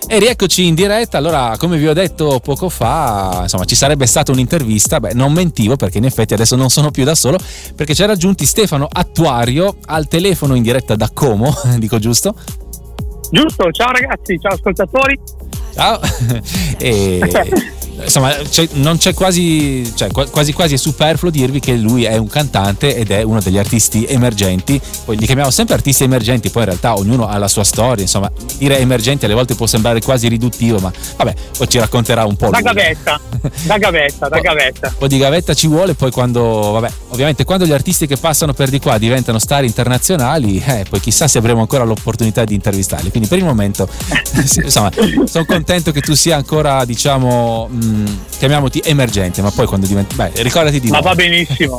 E rieccoci in diretta. Allora, come vi ho detto poco fa, insomma, ci sarebbe stata un'intervista. Beh, non mentivo, perché in effetti adesso non sono più da solo, perché ci ha raggiunti Stefano Attuario al telefono in diretta da Como, dico giusto? Giusto, ciao ragazzi, ciao ascoltatori. Ciao. Insomma, non c'è quasi è superfluo dirvi che lui è un cantante ed è uno degli artisti emergenti. Poi li chiamiamo sempre artisti emergenti, poi in realtà ognuno ha la sua storia. Insomma, dire emergenti alle volte può sembrare quasi riduttivo, ma vabbè, poi ci racconterà un po' da lui. Da gavetta. Un po' di gavetta ci vuole, poi ovviamente quando gli artisti che passano per di qua diventano star internazionali, poi chissà se avremo ancora l'opportunità di intervistarli. Quindi per il momento insomma, sono contento che tu sia ancora, diciamo, chiamiamoti emergente, ma poi quando diventi, ricordati di ma va benissimo,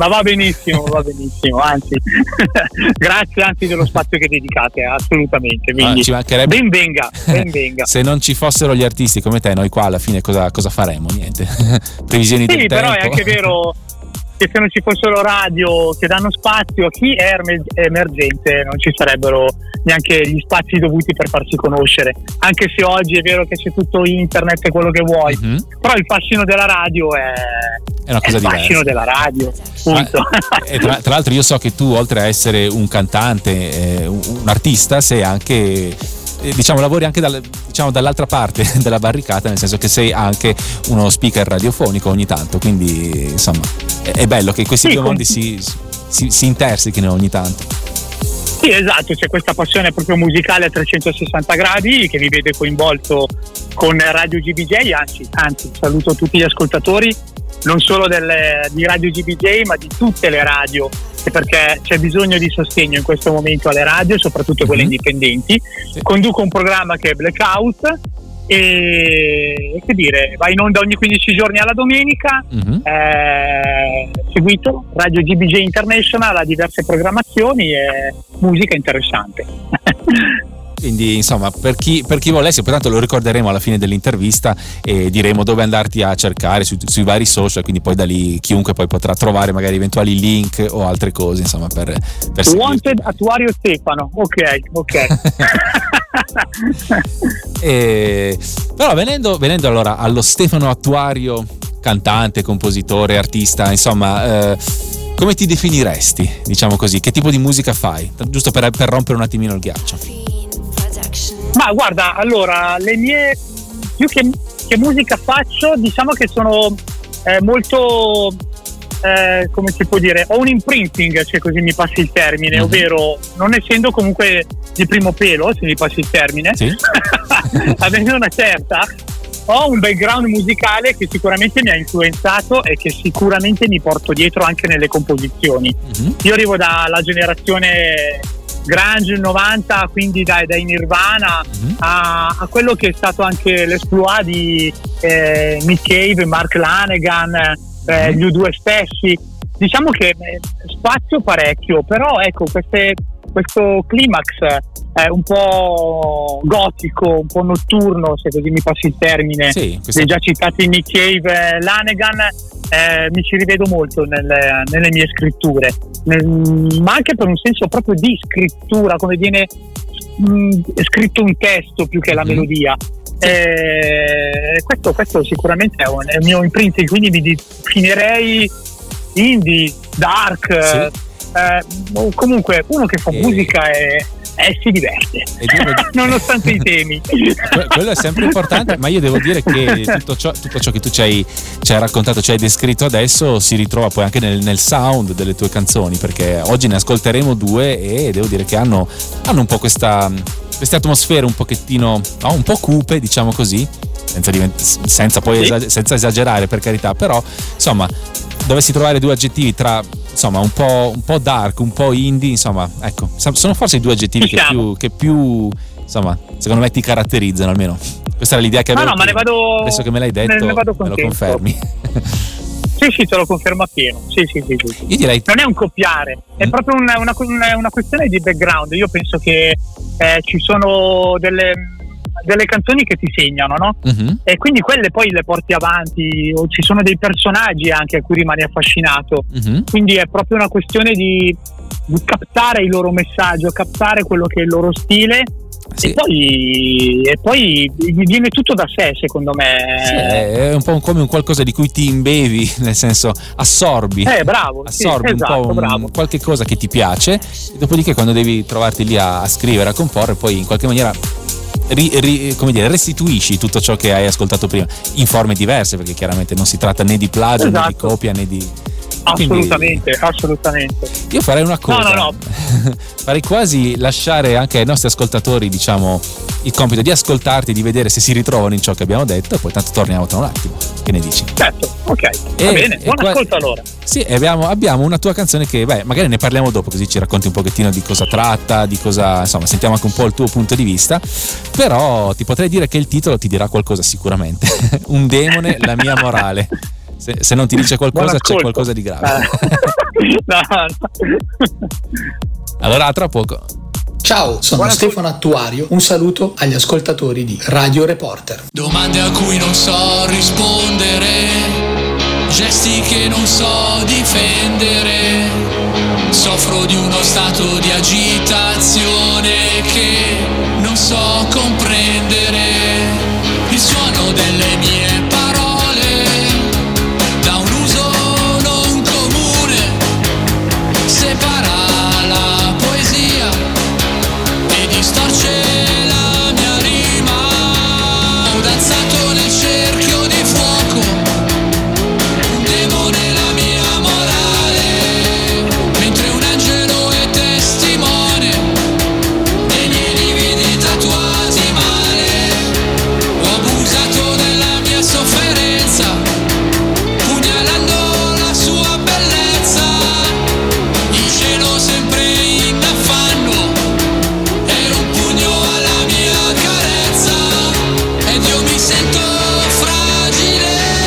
anzi grazie dello spazio che dedicate, assolutamente, quindi ci mancherebbe. ben venga. Se non ci fossero gli artisti come te, noi qua alla fine cosa faremo? Niente. Previsioni del tempo. Sì, però è anche vero che se non ci fossero radio che danno spazio a chi è emergente, non ci sarebbero neanche gli spazi dovuti per farsi conoscere, anche se oggi è vero che c'è tutto internet e quello che vuoi, però il fascino della radio è una cosa diversa. Il fascino della radio, punto. Tra l'altro io so che tu, oltre a essere un cantante, un artista, sei anche, diciamo, lavori anche dall'altra parte della barricata, nel senso che sei anche uno speaker radiofonico ogni tanto, quindi insomma è bello che questi due mondi si intersechino ogni tanto. Sì, esatto, c'è questa passione proprio musicale a 360 gradi che mi vede coinvolto con Radio GBJ, anzi saluto tutti gli ascoltatori, non solo di Radio GBJ ma di tutte le radio, perché c'è bisogno di sostegno in questo momento alle radio, soprattutto quelle indipendenti. Sì. Conduco un programma che è Blackout e che dire, va in onda ogni 15 giorni alla domenica, seguito Radio GBJ International, ha diverse programmazioni e musica interessante. Quindi insomma, per chi volesse, pertanto lo ricorderemo alla fine dell'intervista e diremo dove andarti a cercare sui vari social, quindi poi da lì chiunque poi potrà trovare magari eventuali link o altre cose, insomma, per Wanted Attuario Stefano. Ok. Però venendo allora allo Stefano Attuario, cantante, compositore, artista, insomma, come ti definiresti, diciamo così? Che tipo di musica fai? Giusto per rompere un attimino il ghiaccio. Ma guarda, allora, le mie, più che musica faccio, diciamo che sono molto, come si può dire, ho un imprinting, se così mi passi il termine, ovvero non essendo comunque di primo pelo, se mi passi il termine, sì. Avendo una certa, ho un background musicale che sicuramente mi ha influenzato e che sicuramente mi porto dietro anche nelle composizioni. Io arrivo dalla generazione grunge 90, quindi dai Nirvana a quello che è stato anche l'esploit di Nick Cave, Mark Lanegan, gli U2 stessi. Diciamo che spazio parecchio, però ecco questo climax un po' gotico, un po' notturno, se così mi passi il termine, sì, dei già citati Nick Cave, Lanegan, mi ci rivedo molto nelle mie scritture, ma anche per un senso proprio di scrittura, come viene scritto un testo più che la melodia. Questo sicuramente è il mio imprinting, quindi mi definirei indie, dark, comunque uno che fa musica e si diverte nonostante i temi. Quello è sempre importante, ma io devo dire che tutto ciò che tu ci hai raccontato, ci hai descritto adesso, si ritrova poi anche nel sound delle tue canzoni, perché oggi ne ascolteremo due e devo dire che hanno un po' queste atmosfere un pochettino, un po' cupe, diciamo così, senza poi senza esagerare, per carità, però insomma, dovessi trovare due aggettivi tra, insomma, un po' dark, un po' indie, insomma, ecco, sono forse i due aggettivi che più insomma, secondo me ti caratterizzano, almeno questa era l'idea che avevo. Ma ne vado, adesso che me l'hai detto, me lo confermi. Sì, te lo confermo appieno. Sì. Io direi, non è un copiare, è proprio una questione di background. Io penso che ci sono delle canzoni che ti segnano, no? E quindi quelle poi le porti avanti, o ci sono dei personaggi anche a cui rimani affascinato. Quindi è proprio una questione di captare il loro messaggio, captare quello che è il loro stile Sì. E poi viene tutto da sé, secondo me. Sì, è un po' come un qualcosa di cui ti imbevi, nel senso assorbi. Bravo. Assorbi sì, un esatto, po' bravo. qualche cosa che ti piace, e dopodiché quando devi trovarti lì a scrivere, a comporre, poi in qualche maniera come dire, restituisci tutto ciò che hai ascoltato prima in forme diverse, perché chiaramente non si tratta né di plagio, né di copia, né di... Assolutamente. Io farei una cosa. No. Farei quasi lasciare anche ai nostri ascoltatori, diciamo, il compito di ascoltarti, di vedere se si ritrovano in ciò che abbiamo detto, e poi tanto torniamo tra un attimo. Che ne dici? Certo, ok. Va bene, buon ascolto allora. Sì, abbiamo una tua canzone che, magari ne parliamo dopo, così ci racconti un pochettino di cosa tratta, di cosa, insomma, sentiamo anche un po' il tuo punto di vista. Però ti potrei dire che il titolo ti dirà qualcosa sicuramente. Un demone, la mia morale. Se non ti dice qualcosa, c'è qualcosa di grave. No. Allora, tra poco. Ciao, sono Stefano Attuario. Un saluto agli ascoltatori di Radio Reporter. Domande a cui non so rispondere, gesti che non so difendere. Soffro di uno stato di agitazione che non so comprendere. Il suono delle mie parole da un uso non comune separa la poesia e distorce la mia rima. Ho danzato nel cerchio di fuoco, un demone la mia morale, mentre un angelo è testimone dei miei lividi tatuati male. Ho abusato della mia sofferenza, pugnalando la sua bellezza. Il cielo sempre in affanno, era un pugno alla mia carezza, ed io mi sento fragile.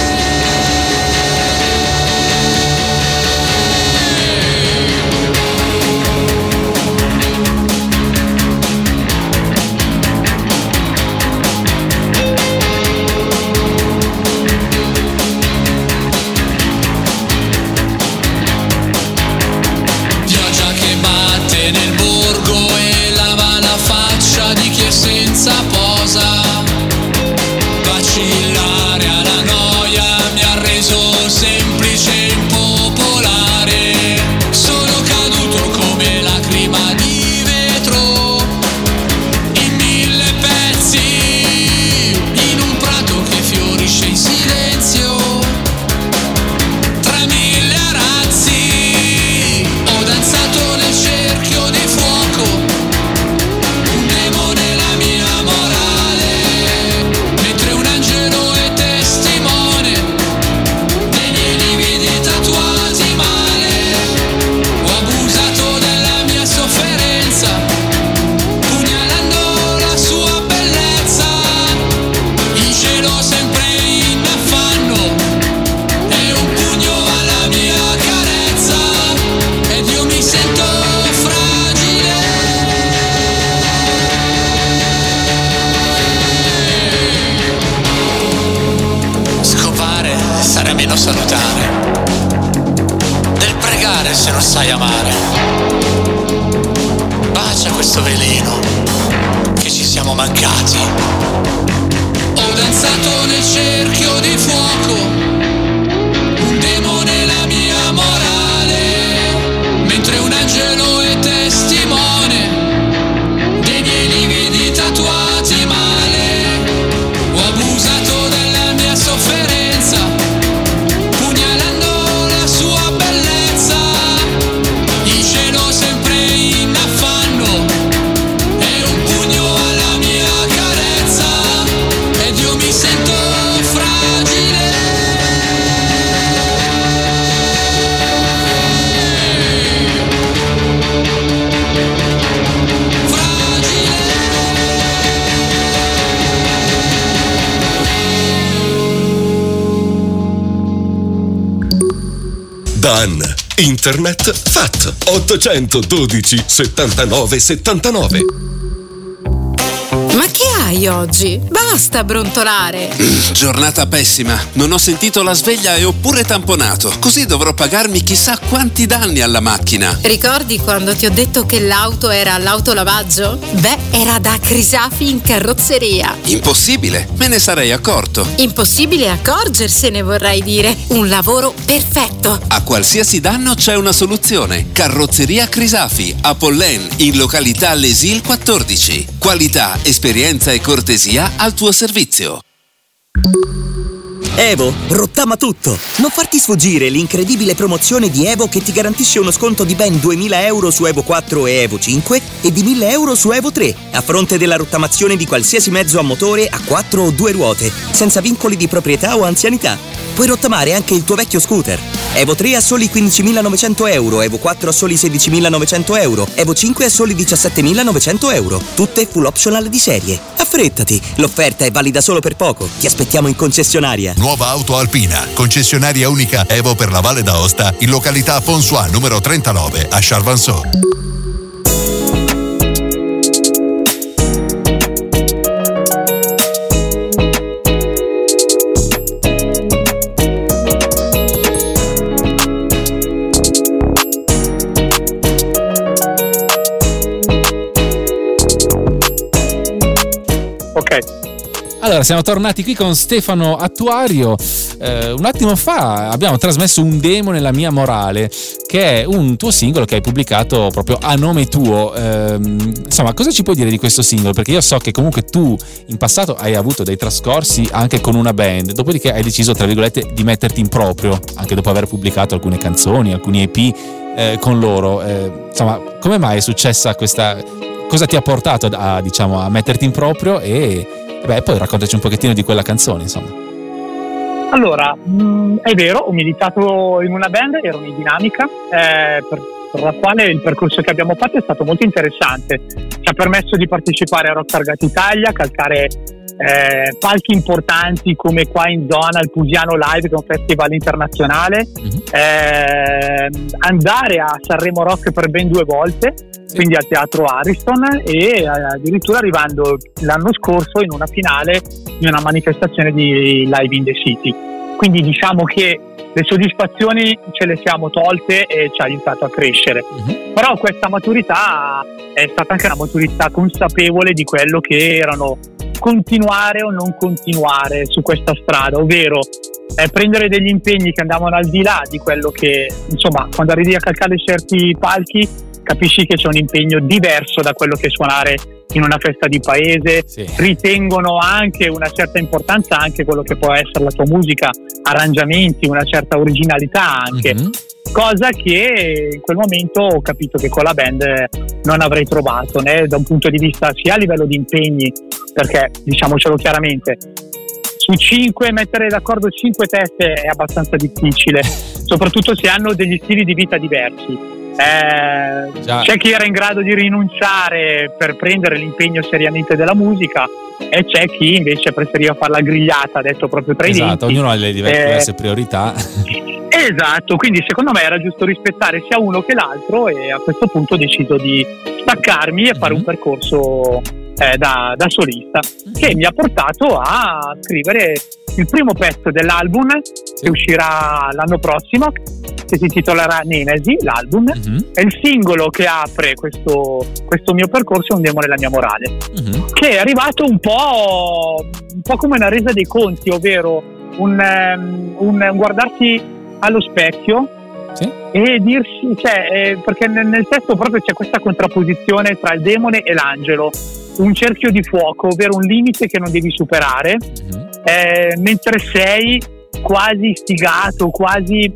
Pioggia che batte nel borgo e lava la faccia di chi è senza posa. Vacillare alla noia mi ha reso semplice e impopolare. Sono caduto come lacrima di vetro in 1000 pezzi, in un prato che fiorisce in silenzio tra 1000 arazzi. Ho danzato nel cerchio di fuoco, un demone la mia morale, mentre un angelo è testimone dei miei lividi tatuati male. Ho abusato della mia sofferenza, pugnalando la sua bellezza. Il cielo sempre in affanno, è un pugno alla mia carezza, ed io mi sento fragile. Scopare sarà meno salutare del pregare se non sai amare. Bacia questo veleno che ci siamo mancati. Ho danzato nel cerchio di fuoco, un demone la mia morale, mentre un angelo è testimone dei miei lividi tatuati male. Ho abusato della mia sofferenza, pugnalando la sua bellezza. Il cielo sempre in affanno, è un pugno alla mia carezza, ed io mi sento fragile. Dan, internet FAT 812 79 79. Ma che fai oggi? Basta brontolare. Giornata pessima. Non ho sentito la sveglia e ho pure tamponato. Così dovrò pagarmi chissà quanti danni alla macchina. Ricordi quando ti ho detto che l'auto era all'autolavaggio? Beh, era da Crisafi in carrozzeria. Impossibile, me ne sarei accorto. Impossibile accorgersene, vorrei dire. Un lavoro perfetto. A qualsiasi danno c'è una soluzione. Carrozzeria Crisafi, a Pollen, in località Lesil 14. Qualità, esperienza e cortesia al tuo servizio. Evo, rottama tutto! Non farti sfuggire l'incredibile promozione di Evo che ti garantisce uno sconto di ben 2.000 euro su Evo 4 e Evo 5 e di 1.000 euro su Evo 3, a fronte della rottamazione di qualsiasi mezzo a motore a 4 o 2 ruote, senza vincoli di proprietà o anzianità. Puoi rottamare anche il tuo vecchio scooter. Evo 3 a soli 15.900 euro, Evo 4 a soli 16.900 euro, Evo 5 a soli 17.900 euro. Tutte full optional di serie. Affrettati, l'offerta è valida solo per poco. Ti aspettiamo in concessionaria. Nuova Auto Alpina, concessionaria unica Evo per la Valle d'Aosta, in località Ponsois numero 39 a Charvanceau. Allora, siamo tornati qui con Stefano Attuario. Un attimo fa abbiamo trasmesso un demo nella mia morale, che è un tuo singolo che hai pubblicato proprio a nome tuo. Insomma, cosa ci puoi dire di questo singolo? Perché io so che comunque tu in passato hai avuto dei trascorsi anche con una band, dopodiché hai deciso, tra virgolette, di metterti in proprio, anche dopo aver pubblicato alcune canzoni, alcuni EP con loro. Insomma, come mai è successa questa... Cosa ti ha portato a metterti in proprio poi raccontaci un pochettino di quella canzone, insomma. Allora, è vero, ho militato in una band, ero in dinamica, per la quale il percorso che abbiamo fatto è stato molto interessante. Ci ha permesso di partecipare a Rock Target Italia, calcare palchi importanti come qua in zona il Pusiano Live, che è un festival internazionale, andare a Sanremo Rock per ben 2 volte, quindi al Teatro Ariston, e addirittura arrivando l'anno scorso in una finale di una manifestazione di Live in the City. Quindi diciamo che le soddisfazioni ce le siamo tolte e ci ha aiutato a crescere. Però questa maturità è stata anche una maturità consapevole di quello che erano continuare o non continuare su questa strada, ovvero prendere degli impegni che andavano al di là di quello che, insomma, quando arrivi a calcare certi palchi capisci che c'è un impegno diverso da quello che suonare in una festa di paese. Ritengono anche una certa importanza anche quello che può essere la tua musica, arrangiamenti, una certa originalità anche, cosa che in quel momento ho capito che con la band non avrei trovato, né da un punto di vista sia a livello di impegni, perché diciamocelo chiaramente, su 5 mettere d'accordo 5 teste è abbastanza difficile, soprattutto se hanno degli stili di vita diversi. C'è chi era in grado di rinunciare per prendere l'impegno seriamente della musica e c'è chi invece preferiva fare la grigliata, detto proprio tra i denti. Esatto, ognuno ha le diverse priorità. Esatto, quindi secondo me era giusto rispettare sia uno che l'altro, e a questo punto ho deciso di staccarmi e fare un percorso da solista, che mi ha portato a scrivere il primo pezzo dell'album che uscirà l'anno prossimo, che si intitolerà Nemesi, l'album, e il singolo che apre questo mio percorso è Un demo nella mia morale, che è arrivato un po' come una resa dei conti, ovvero un guardarsi allo specchio e dirsi, perché nel testo proprio c'è questa contrapposizione tra il demone e l'angelo, un cerchio di fuoco, ovvero un limite che non devi superare, mentre sei quasi istigato, quasi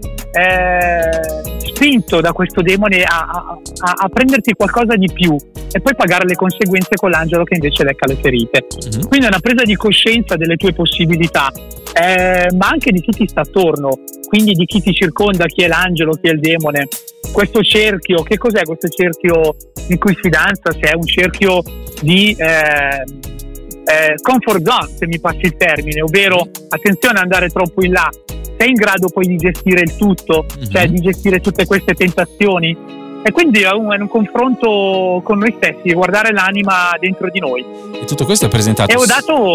spinto da questo demone a prenderti qualcosa di più e poi pagare le conseguenze con l'angelo che invece lecca le ferite. Quindi è una presa di coscienza delle tue possibilità, ma anche di chi ti sta attorno, quindi di chi ti circonda, chi è l'angelo, chi è il demone. Questo cerchio, che cos'è questo cerchio in cui si danza? Se è un cerchio di comfort zone, se mi passi il termine, ovvero attenzione ad andare troppo in là. Sei in grado poi di gestire il tutto, cioè di gestire tutte queste tentazioni? E quindi è un confronto con noi stessi, guardare l'anima dentro di noi. E tutto questo è presentato. E ho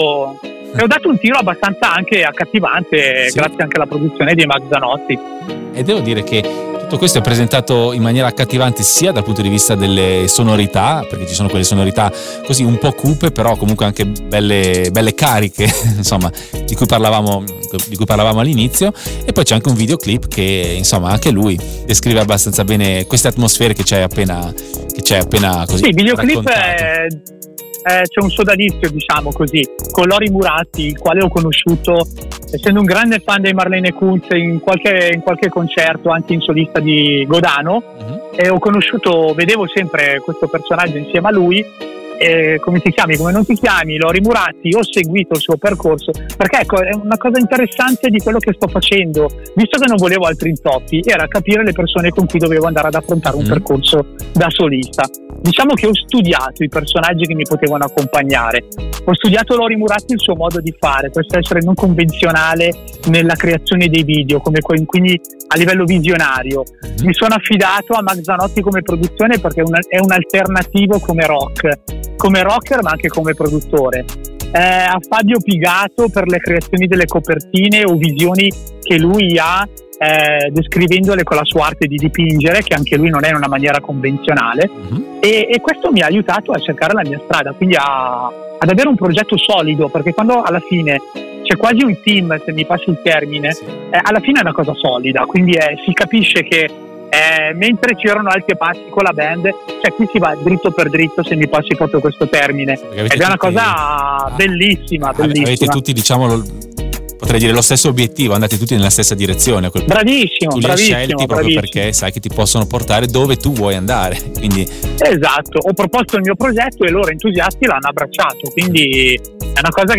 dato un tiro abbastanza anche accattivante, sì, grazie anche alla produzione di Max Zanotti. E devo dire che tutto questo è presentato in maniera accattivante sia dal punto di vista delle sonorità, perché ci sono quelle sonorità così un po' cupe, però comunque anche belle cariche, insomma, di cui parlavamo all'inizio. E poi c'è anche un videoclip che, insomma, anche lui descrive abbastanza bene queste atmosfere che c'è appena così. Sì, il videoclip raccontato. C'è un sodalizio, diciamo così, con Lori Muratti, il quale ho conosciuto essendo un grande fan dei Marlene Kunz in qualche concerto, anche in solista di Godano, e vedevo sempre questo personaggio insieme a lui. Come ti chiami, come non ti chiami, Lori Muratti. Ho seguito il suo percorso perché, ecco, è una cosa interessante di quello che sto facendo, visto che non volevo altri intoppi, era capire le persone con cui dovevo andare ad affrontare un percorso da solista. Diciamo che ho studiato i personaggi che mi potevano accompagnare, ho studiato Lori Muratti, il suo modo di fare, questo essere non convenzionale nella creazione dei video, quindi a livello visionario. Mi sono affidato a Max Zanotti come produzione perché è un alternativo come rocker ma anche come produttore, a Fabio Pigato per le creazioni delle copertine o visioni che lui ha, descrivendole con la sua arte di dipingere, che anche lui non è in una maniera convenzionale, e questo mi ha aiutato a cercare la mia strada, quindi ad avere un progetto solido, perché quando alla fine c'è quasi un team, se mi passi il termine, alla fine è una cosa solida, quindi si capisce che mentre c'erano alti e bassi con la band, cioè qui si va dritto per dritto, se mi passi proprio questo termine, ed è una cosa bellissima. Avete tutti, diciamo, potrei dire lo stesso obiettivo, andate tutti nella stessa direzione. Bravissimo, tu li hai scelti proprio perché sai che ti possono portare dove tu vuoi andare, quindi. Esatto, ho proposto il mio progetto e loro entusiasti l'hanno abbracciato, quindi è una cosa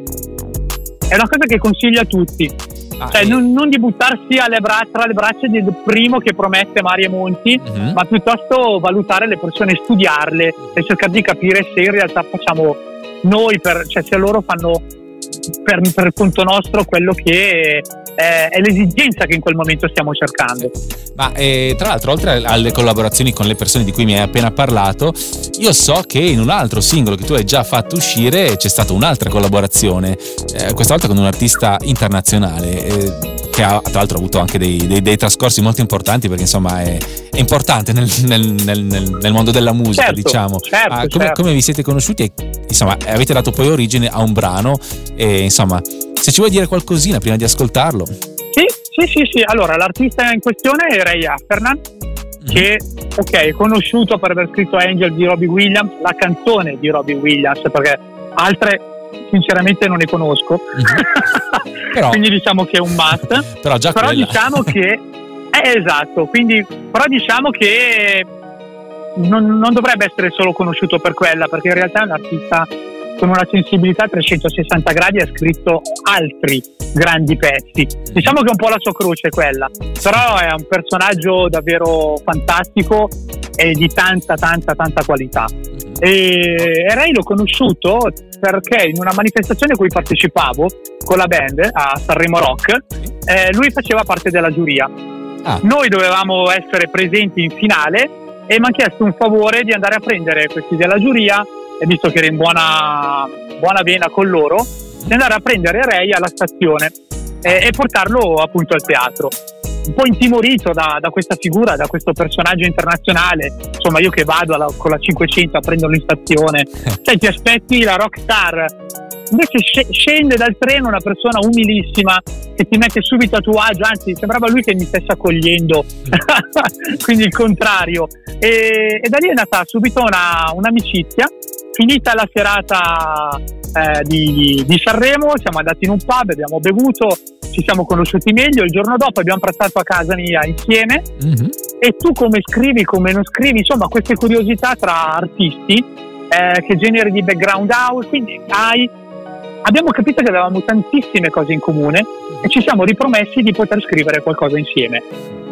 che consiglio a tutti. Cioè, non di buttarsi tra le braccia del primo che promette mari e monti, ma piuttosto valutare le persone, studiarle e cercare di capire se in realtà facciamo noi se loro fanno per conto nostro quello che è l'esigenza che in quel momento stiamo cercando. Ma tra l'altro, oltre alle collaborazioni con le persone di cui mi hai appena parlato, io so che in un altro singolo che tu hai già fatto uscire c'è stata un'altra collaborazione, questa volta con un artista internazionale, che ha tra l'altro avuto anche dei trascorsi molto importanti, perché insomma è importante nel mondo della musica, certo, diciamo. Certo. Come vi siete conosciuti e insomma avete dato poi origine a un brano, e insomma se ci vuoi dire qualcosina prima di ascoltarlo. Sì. Allora, l'artista in questione è Ray Afternan, che è conosciuto per aver scritto Angel di Robbie Williams, la canzone di Robbie Williams, perché altre sinceramente non ne conosco. Però, quindi diciamo che è un must. però diciamo che esatto, quindi però diciamo che non dovrebbe essere solo conosciuto per quella, perché in realtà è un artista con una sensibilità a 360 gradi, ha scritto altri grandi pezzi. Diciamo che è un po' la sua croce quella, però è un personaggio davvero fantastico e di tanta qualità. E Ray l'ho conosciuto perché in una manifestazione a cui partecipavo con la band a Sanremo Rock, lui faceva parte della giuria. Noi dovevamo essere presenti in finale e mi ha chiesto un favore di andare a prendere questi della giuria, e visto che era in buona vena con loro, di andare a prendere Ray alla stazione e portarlo appunto al teatro. Un po' intimorito da questa figura, da questo personaggio internazionale, insomma, io che vado con la 500 a prenderlo in stazione, sai, ti aspetti la rockstar, invece scende dal treno una persona umilissima che ti mette subito a tuo agio, anzi sembrava lui che mi stesse accogliendo, quindi il contrario, e da lì è nata subito un'amicizia. Finita la serata di Sanremo, siamo andati in un pub, abbiamo bevuto, ci siamo conosciuti meglio. Il giorno dopo abbiamo pranzato a casa mia insieme, e tu come scrivi, come non scrivi, insomma, queste curiosità tra artisti, che genere di background hai, quindi abbiamo capito che avevamo tantissime cose in comune e ci siamo ripromessi di poter scrivere qualcosa insieme.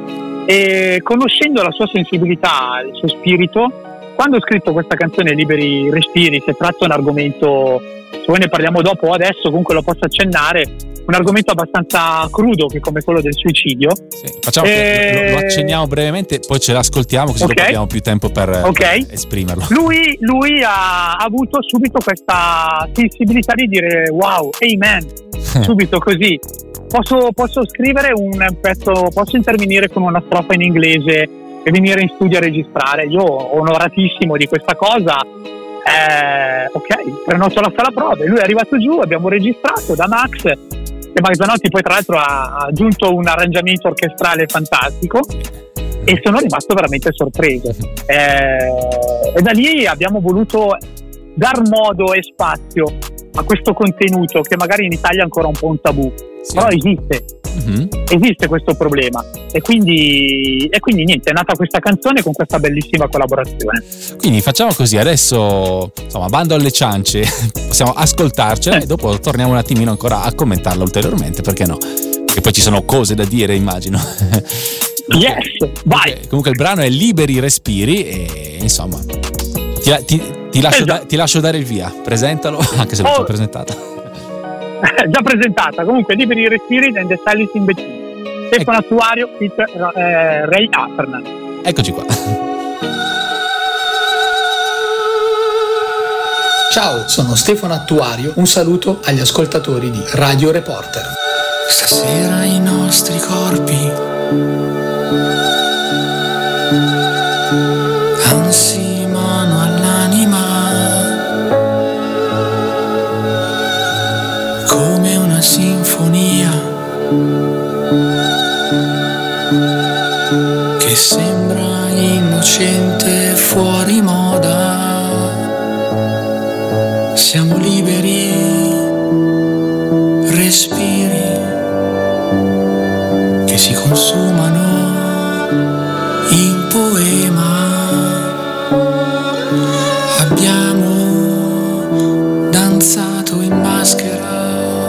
E conoscendo la sua sensibilità, il suo spirito, quando ho scritto questa canzone Liberi Respiri, si tratta un argomento, se voi ne parliamo dopo o adesso, comunque lo posso accennare, un argomento abbastanza crudo, che come quello del suicidio. Sì, facciamo che lo accenniamo brevemente, poi ce l'ascoltiamo, così dopo abbiamo più tempo per esprimerlo. Lui ha avuto subito questa sensibilità di dire wow, amen, subito così. Posso scrivere un pezzo, posso intervenire con una strofa in inglese e venire in studio a registrare. Io onoratissimo di questa cosa. Prenoto la sala prove. Lui è arrivato giù, abbiamo registrato da Max, e Max Zanotti poi tra l'altro ha aggiunto un arrangiamento orchestrale fantastico e sono rimasto veramente sorpreso, e da lì abbiamo voluto dar modo e spazio a questo contenuto che magari in Italia è ancora un po' un tabù, però esiste questo problema, e quindi niente, è nata questa canzone con questa bellissima collaborazione. Quindi facciamo così, adesso insomma bando alle ciance, possiamo ascoltarcela e dopo torniamo un attimino ancora a commentarla ulteriormente, perché no? Perché poi ci sono cose da dire, immagino. Yes, vai! Comunque il brano è Liberi Respiri e insomma ti lascio dare il via, presentalo, anche se l'ho già presentata. Già presentata, comunque Liberi Respiri and the Silence in Between, Stefano Attuario, Ray Afternan. Eccoci qua. Ciao, sono Stefano Attuario, un saluto agli ascoltatori di Radio Reporter. Stasera i nostri corpi anzi mano all'anima, come una sinfonia che sembra innocente fuori moda. Siamo liberi, respiri che si consumano in poema. Abbiamo danzato in maschera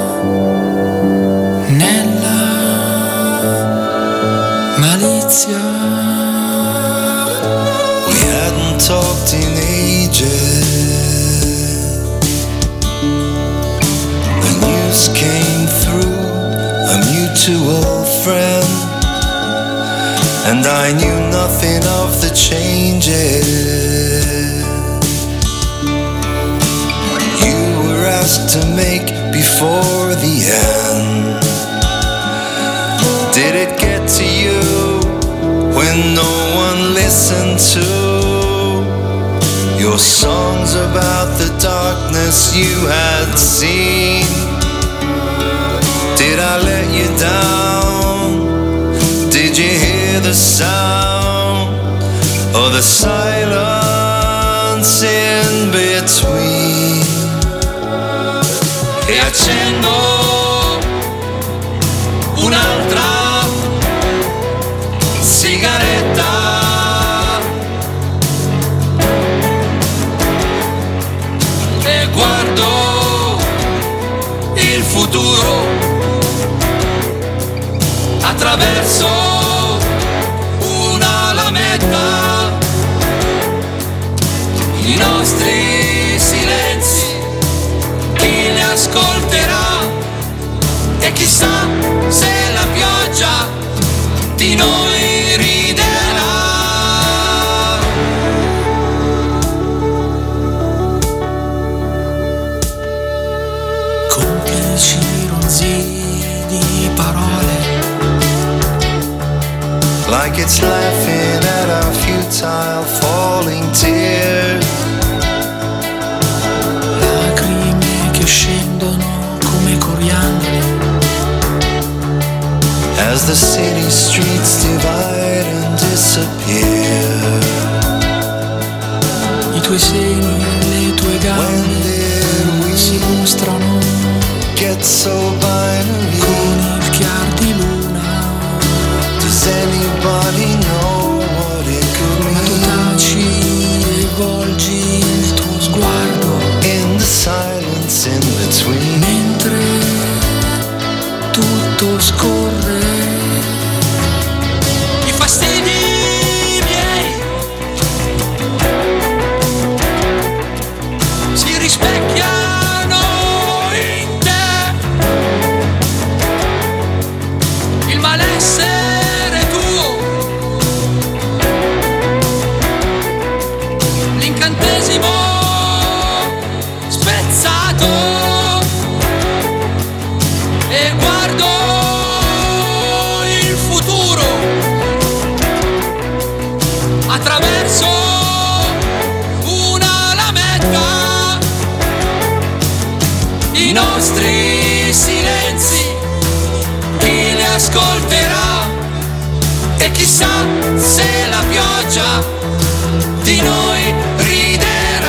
nella malizia. We hadn't talked in ages. The news came through, a mutual friend, and I knew nothing of the changes you were asked to make before the end. Did it get to you when no one listened to your songs about the darkness you had seen? Did I let you down? Did you hear the sound or the silence in between? E accendo un'altra sigaretta e guardo il futuro attraverso una lametta, i nostri silenzi, chi li ascolterà e chissà se la pioggia di noi riderà. Complici ronzii di parole, like it's laughing at our futile falling tears. Lacrime che scendono come coriandoli as the city streets divide and disappear. I tuoi seni e le tue gambe si mostrano get so binary con il chiar di luna. Does anybody know what it could mean? Ma tu taci e volgi il tuo sguardo in the silence in between, mentre tutto scorre. I fastidi miei si rispecchiano in te nostri silenzi, chi li ascolterà? E chissà se la pioggia di noi riderà.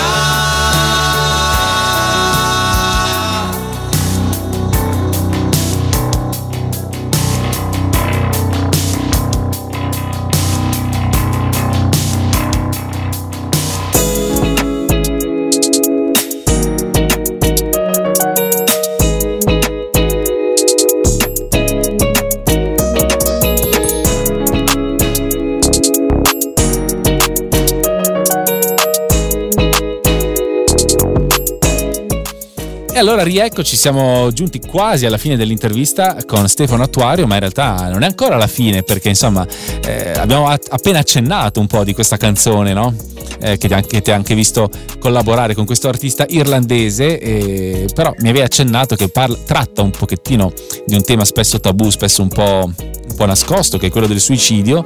E allora rieccoci, siamo giunti quasi alla fine dell'intervista con Stefano Attuario, ma in realtà non è ancora la fine, perché insomma abbiamo appena accennato un po' di questa canzone, no? Che ti ha anche visto collaborare con questo artista irlandese, però mi avevi accennato che tratta un pochettino di un tema spesso tabù, spesso un po' nascosto, che è quello del suicidio,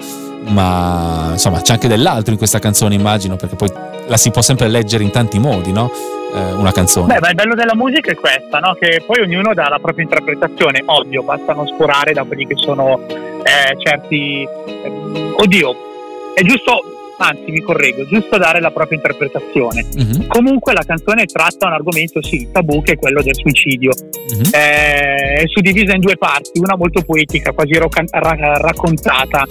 ma insomma c'è anche dell'altro in questa canzone, immagino, perché poi la si può sempre leggere in tanti modi, no? Una canzone. Beh, ma il bello della musica è questa, no? Che poi ognuno dà la propria interpretazione. Ovvio, basta non sforare da quelli che sono certi. Oddio, è giusto, anzi mi correggo, è giusto dare la propria interpretazione. Mm-hmm. Comunque la canzone tratta un argomento, sì, tabù, che è quello del suicidio. Mm-hmm. È suddivisa in due parti, una molto poetica, quasi raccontata.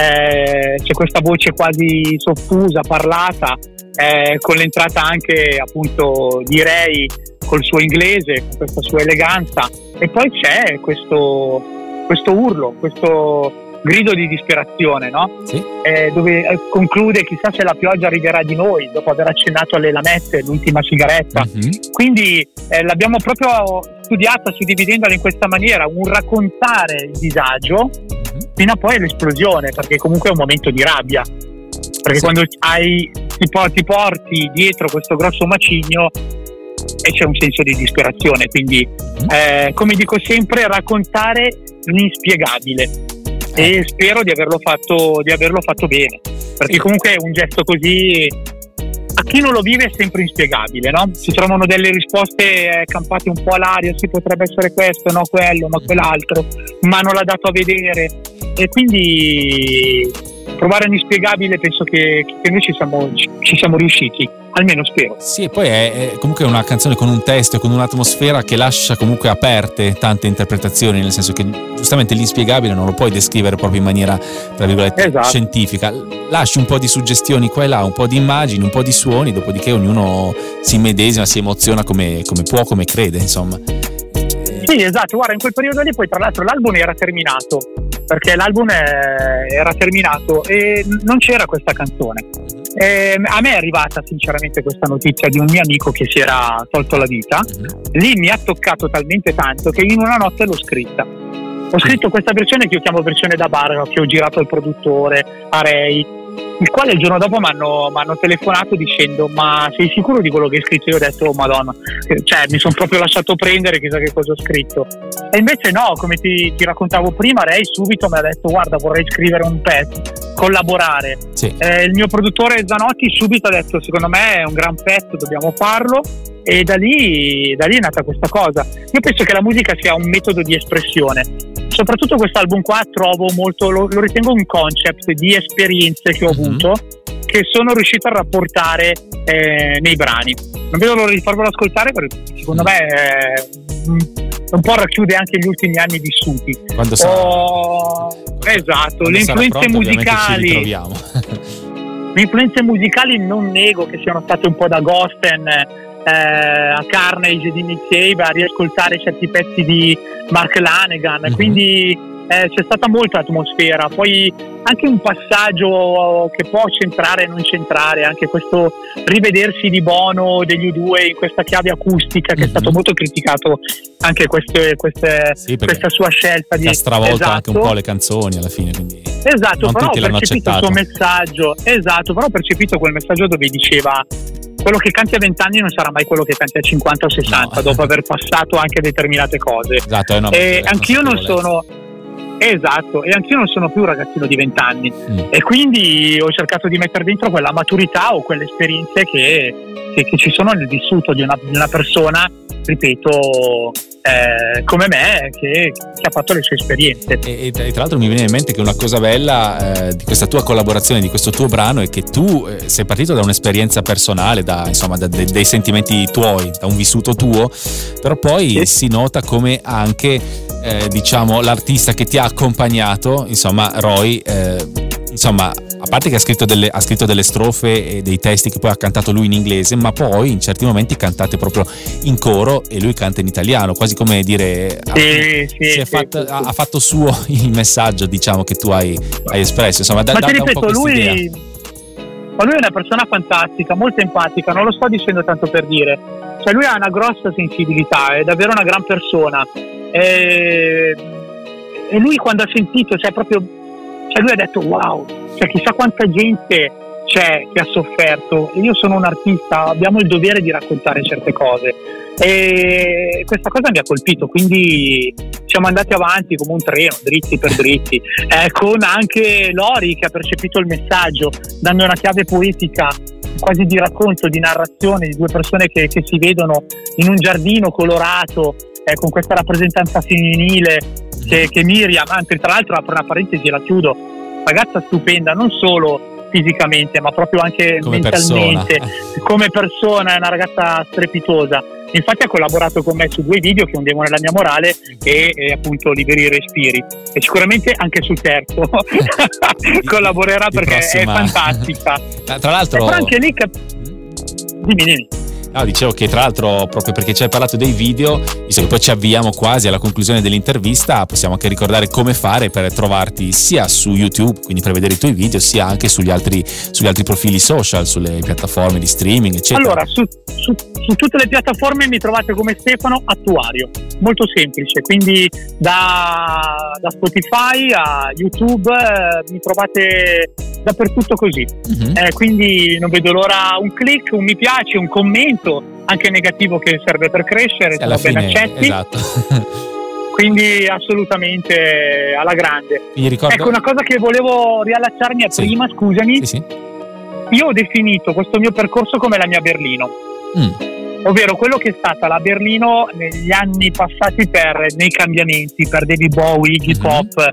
C'è questa voce quasi soffusa, parlata, con l'entrata anche appunto di Ray col suo inglese, con questa sua eleganza, e poi c'è questo urlo, questo grido di disperazione, no? Sì. Dove conclude: chissà se la pioggia arriverà di noi, dopo aver accennato alle lamette, l'ultima sigaretta. Mm-hmm. Quindi l'abbiamo proprio studiata suddividendola in questa maniera, un raccontare il disagio fino a poi all'esplosione, perché comunque è un momento di rabbia, perché sì, quando ti porti dietro questo grosso macigno e c'è un senso di disperazione, quindi come dico sempre, raccontare l'inspiegabile, e spero di averlo fatto bene, perché comunque un gesto così a chi non lo vive è sempre inspiegabile, no? Si trovano delle risposte campate un po' all'aria, si potrebbe essere questo, no quello, ma quell'altro, ma non l'ha dato a vedere, e quindi provare l'inspiegabile penso che noi ci siamo riusciti, almeno spero. Sì, e poi è comunque una canzone con un testo e con un'atmosfera che lascia comunque aperte tante interpretazioni, nel senso che giustamente l'inspiegabile non lo puoi descrivere proprio in maniera, tra virgolette, esatto, scientifica. Lasci un po' di suggestioni qua e là, un po' di immagini, un po' di suoni, dopodiché ognuno si immedesima, si emoziona come può, come crede, insomma. Sì, esatto, guarda, in quel periodo lì poi tra l'altro l'album era terminato, perché l'album era terminato e non c'era questa canzone. A me è arrivata sinceramente questa notizia di un mio amico che si era tolto la vita. Lì mi ha toccato talmente tanto che in una notte l'ho scritta. Ho scritto questa versione che io chiamo versione da bar, che ho girato al produttore, a Ray, il quale il giorno dopo mi hanno telefonato dicendo: ma sei sicuro di quello che hai scritto? Io ho detto: oh madonna, cioè mi sono proprio lasciato prendere, chissà che cosa ho scritto. E invece no, come ti raccontavo prima, Ray subito mi ha detto: guarda, vorrei scrivere un pezzo, collaborare. Sì. Il mio produttore Zanotti subito ha detto: secondo me è un gran pezzo, dobbiamo farlo. E da lì è nata questa cosa. Io penso che la musica sia un metodo di espressione. Soprattutto quest'album qua trovo molto, lo ritengo un concept di esperienze che ho avuto, che sono riuscito a rapportare nei brani. Non vedo l'ora di farvelo ascoltare, perché secondo me un po' racchiude anche gli ultimi anni vissuti. Quando esatto, le influenze musicali. Le influenze musicali non nego che siano state un po' da Gosten a Carnage di Nick Cave, a riascoltare certi pezzi di Mark Lanegan, quindi c'è stata molta atmosfera, poi anche un passaggio che può centrare e non centrare, anche questo rivedersi di Bono degli U2 in questa chiave acustica che è stato molto criticato, anche questa sua scelta di stravolta anche un po' le canzoni alla fine, quindi esatto, però ho percepito il suo messaggio, però ho percepito quel messaggio dove diceva: quello che canti a 20 anni non sarà mai quello che canti a 50 o 60, dopo aver passato anche determinate cose. Esatto, e anch'io non sono più un ragazzino di 20 anni, e quindi ho cercato di mettere dentro quella maturità o quelle esperienze che ci sono nel vissuto di una persona, ripeto, come me che ha fatto le sue esperienze. E tra l'altro mi viene in mente che una cosa bella di questa tua collaborazione, di questo tuo brano, è che tu sei partito da un'esperienza personale, dei sentimenti tuoi, da un vissuto tuo, però poi si nota come anche diciamo l'artista che ti ha accompagnato, insomma Roy, insomma, a parte che ha scritto delle strofe e dei testi che poi ha cantato lui in inglese, ma poi in certi momenti cantate proprio in coro e lui canta in italiano, quasi come dire ha fatto suo il messaggio, diciamo, che tu hai espresso, insomma, ma ti ripeto, lui è una persona fantastica, molto empatica, non lo sto dicendo tanto per dire, cioè lui ha una grossa sensibilità, è davvero una gran persona, e lui quando ha sentito, lui ha detto wow, cioè chissà quanta gente c'è che ha sofferto, e io sono un artista, abbiamo il dovere di raccontare certe cose, e questa cosa mi ha colpito, quindi siamo andati avanti come un treno, dritti per dritti, con anche Lori che ha percepito il messaggio, dando una chiave poetica quasi di racconto, di narrazione di due persone che si vedono in un giardino colorato, con questa rappresentanza femminile che Miriam, anzi tra l'altro apro una parentesi e la chiudo, ragazza stupenda non solo fisicamente ma proprio anche come mentalmente, come persona, è una ragazza strepitosa, infatti ha collaborato con me su 2 video, che è Un demone nella mia morale e appunto Liberi Respiri, e sicuramente anche sul terzo collaborerà perché è fantastica. Tra l'altro però anche lì dimmi. No, dicevo che tra l'altro, proprio perché ci hai parlato dei video, visto che poi ci avviamo quasi alla conclusione dell'intervista, possiamo anche ricordare come fare per trovarti sia su YouTube, quindi per vedere i tuoi video, sia anche sugli altri profili social, sulle piattaforme di streaming, eccetera. Allora, su tutte le piattaforme mi trovate come Stefano Attuario, molto semplice, quindi da Spotify a YouTube mi trovate dappertutto così. Quindi non vedo l'ora, un click, un mi piace, un commento anche negativo che serve per crescere, sono ben accetti. Esatto. Quindi assolutamente alla grande. Ecco, una cosa che volevo riallacciarmi a prima, scusami. Sì. Io ho definito questo mio percorso come la mia Berlino, ovvero quello che è stata la Berlino negli anni passati nei cambiamenti, per David Bowie, Iggy Pop,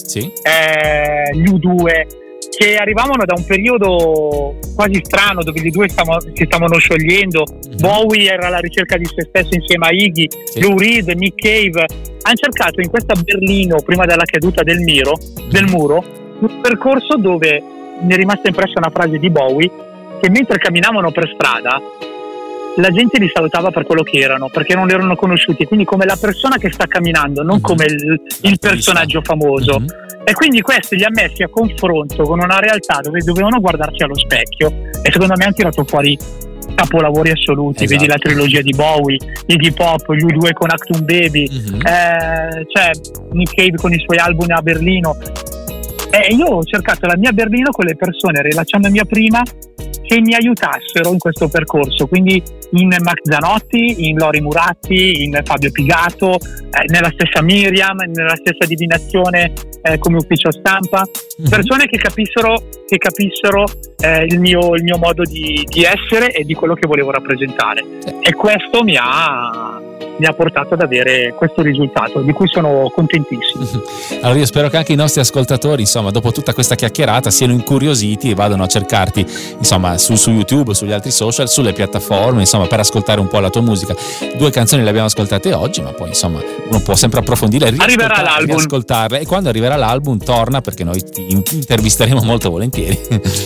gli U2, che arrivavano da un periodo quasi strano dove gli due si stavano sciogliendo. Bowie era alla ricerca di se stesso insieme a Iggy, Lou Reed, Nick Cave hanno cercato in questa Berlino, prima della caduta del muro, un percorso dove mi è rimasta impressa una frase di Bowie, che mentre camminavano per strada la gente li salutava per quello che erano, perché non erano conosciuti, quindi come la persona che sta camminando, non come il personaggio famoso. E quindi questo li ha messi a confronto con una realtà dove dovevano guardarsi allo specchio, e secondo me hanno tirato fuori capolavori assoluti. Vedi la trilogia di Bowie, Iggy Pop, gli U2 con Actum Baby, cioè Nick Cave con i suoi album a Berlino. E io ho cercato la mia Berlino con le persone, rilacciandomi a prima, che mi aiutassero in questo percorso, quindi in Max Zanotti, in Lori Muratti, in Fabio Pigato, nella stessa Miriam, nella stessa Divinazione come ufficio stampa, persone che capissero il mio modo di essere e di quello che volevo rappresentare, e questo mi ha portato ad avere questo risultato di cui sono contentissimo. Allora io spero che anche i nostri ascoltatori, insomma, dopo tutta questa chiacchierata siano incuriositi e vadano a cercarti, insomma, su YouTube, sugli altri social, sulle piattaforme, insomma, per ascoltare un po' la tua musica. 2 canzoni le abbiamo ascoltate oggi, ma poi insomma uno può sempre approfondire e riascoltarle, e quando arriverà l'album torna, perché noi ti intervisteremo molto volentieri.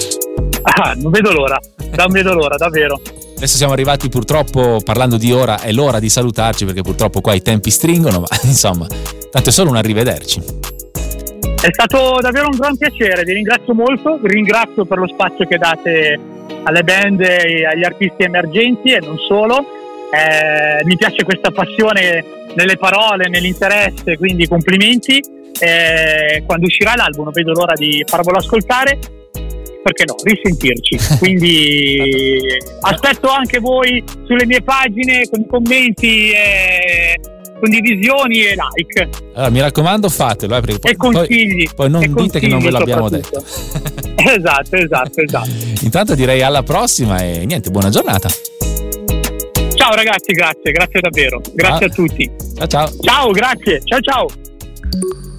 Non vedo l'ora, davvero. Adesso siamo arrivati, purtroppo, parlando di ora, è l'ora di salutarci, perché purtroppo qua i tempi stringono, ma insomma, tanto è solo un arrivederci. È stato davvero un gran piacere, vi ringrazio molto, vi ringrazio per lo spazio che date alle band e agli artisti emergenti e non solo. Mi piace questa passione nelle parole, nell'interesse, quindi complimenti. Quando uscirà l'album non vedo l'ora di farvelo ascoltare, perché no, risentirci. Quindi aspetto anche voi sulle mie pagine con commenti, condivisioni e like. Allora, mi raccomando, fatelo, perché e consigli. Poi non dite che non ve l'abbiamo detto. Esatto. Intanto direi alla prossima e niente, buona giornata. Ciao. Ciao ragazzi, grazie davvero. Grazie a tutti. Ciao. Ciao, grazie. Ciao.